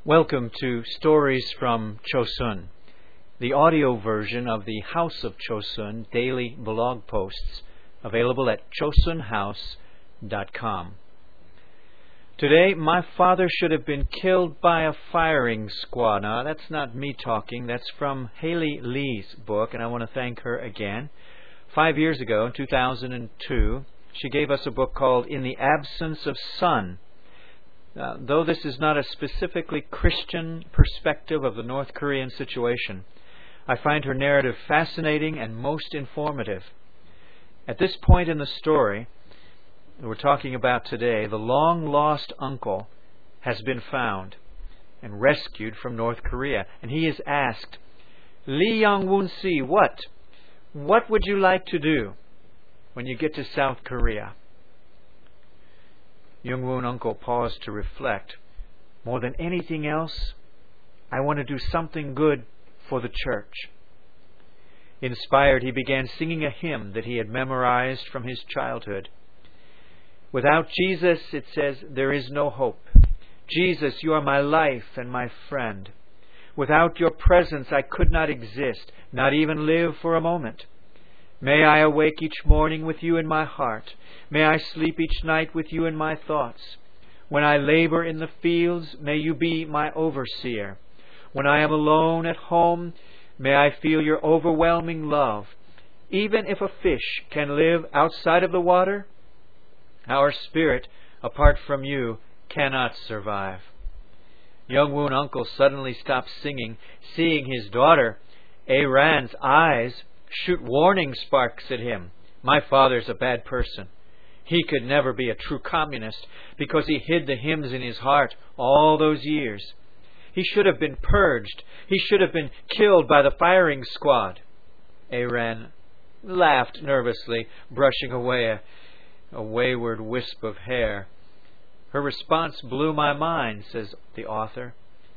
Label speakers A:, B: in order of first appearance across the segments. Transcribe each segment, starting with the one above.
A: Welcome to Stories from Chosun, the audio version of the House of Chosun daily blog posts, available at chosunhouse.com. Today, my father should have been killed by a firing squad. Now, that's not me talking. That's from Haley Lee's book, and I want to thank her again. 5 years ago, in 2002, she gave us a book called In the Absence of Sun. Though this is not a specifically Christian perspective of the North Korean situation, I find her narrative fascinating and most informative. At this point in the story we're talking about today, the long-lost uncle has been found and rescued from North Korea. And he is asked, Lee Young-woon-si, what would you like to do when you get to South Korea? Young-woon uncle paused to reflect. More than anything else, I want to do something good for the church. Inspired, he began singing a hymn that he had memorized from his childhood. Without Jesus, it says, there is no hope. Jesus, you are my life and my friend. Without your presence, I could not exist, not even live for a moment. May I awake each morning with you in my heart. May I sleep each night with you in my thoughts. When I labor in the fields, may you be my overseer. When I am alone at home, may I feel your overwhelming love. Even if a fish can live outside of the water, our spirit, apart from you, cannot survive. Young-woon uncle suddenly stopped singing, seeing his daughter, Aran's eyes shoot warning sparks at him. My father's a bad person. He could never be a true communist because he hid the hymns in his heart all those years. He should have been purged. He should have been killed by the firing squad. Aran laughed nervously, brushing away a wayward wisp of hair. Her response blew my mind, says the author.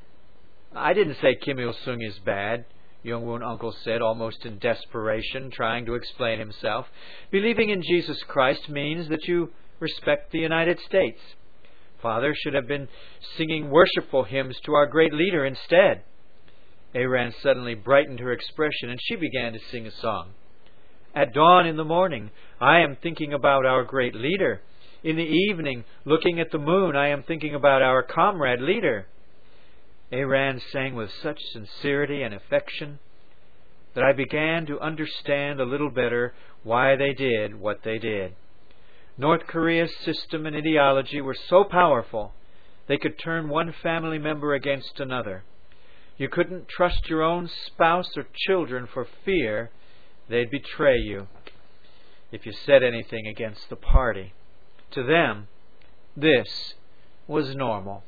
A: I didn't say Kim Il-sung is bad, Young-woon uncle said, almost in desperation, trying to explain himself. Believing in Jesus Christ means that you respect the United States. Father should have been singing worshipful hymns to our great leader instead. Aran suddenly brightened her expression, and she began to sing a song. At dawn in the morning, I am thinking about our great leader. In the evening, looking at the moon, I am thinking about our comrade leader. Aran sang with such sincerity and affection that I began to understand a little better why they did what they did. North Korea's system and ideology were so powerful they could turn one family member against another. You couldn't trust your own spouse or children for fear they'd betray you if you said anything against the party. To them, this was normal.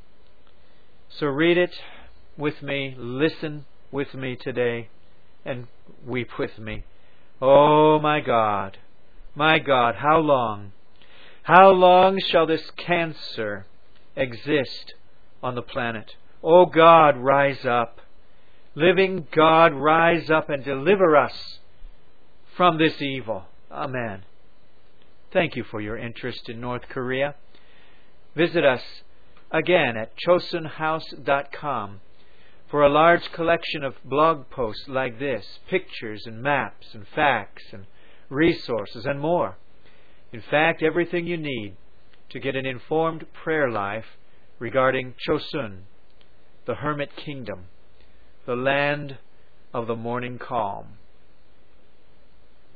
A: So read it with me, listen with me today, and weep with me. Oh, my God, how long? How long shall this cancer exist on the planet? Oh, God, rise up. Living God, rise up and deliver us from this evil. Amen. Thank you for your interest in North Korea. Visit us again at chosunhouse.com for a large collection of blog posts like this, pictures and maps and facts and resources and more. In fact, everything you need to get an informed prayer life regarding Chosun, the Hermit Kingdom, the land of the morning calm.